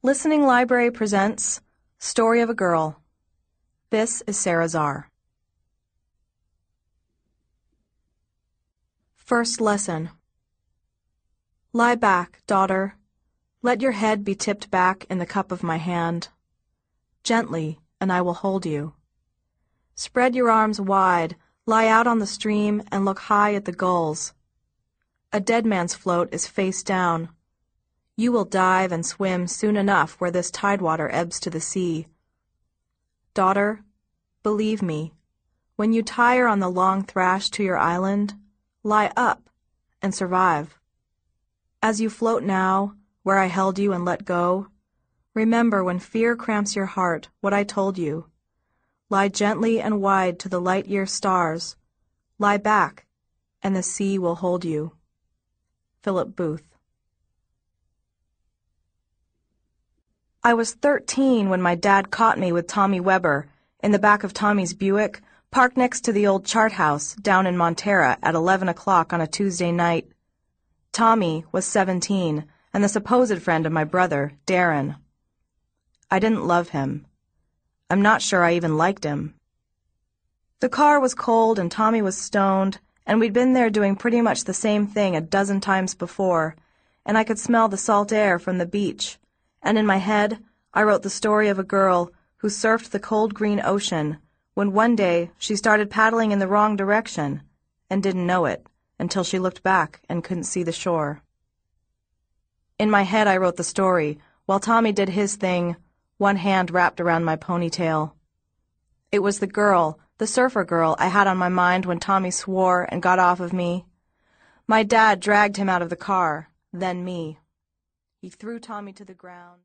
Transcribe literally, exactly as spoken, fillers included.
Listening Library presents Story of a Girl. This is Sarah Zarr. First lesson. Lie back, daughter. Let your head be tipped back in the cup of my hand. Gently, and I will hold you. Spread your arms wide, lie out on the stream, and look high at the gulls. A dead man's float is face down. You will dive and swim soon enough where this tidewater ebbs to the sea. Daughter, believe me, when you tire on the long thrash to your island, lie up and survive. As you float now, where I held you and let go, remember when fear cramps your heart what I told you. Lie gently and wide to the light-year stars. Lie back, and the sea will hold you. Philip Booth. I was thirteen when my dad caught me with Tommy Weber in the back of Tommy's Buick, parked next to the old chart house down in Montera at eleven o'clock on a Tuesday night. Tommy was seventeen and the supposed friend of my brother, Darren. I didn't love him. I'm not sure I even liked him. The car was cold and Tommy was stoned, and we'd been there doing pretty much the same thing a dozen times before, and I could smell the salt air from the beach. And in my head, I wrote the story of a girl who surfed the cold green ocean when one day she started paddling in the wrong direction and didn't know it until she looked back and couldn't see the shore. In my head, I wrote the story while Tommy did his thing, one hand wrapped around my ponytail. It was the girl, the surfer girl, I had on my mind when Tommy swore and got off of me. My dad dragged him out of the car, then me. He threw Tommy to the ground.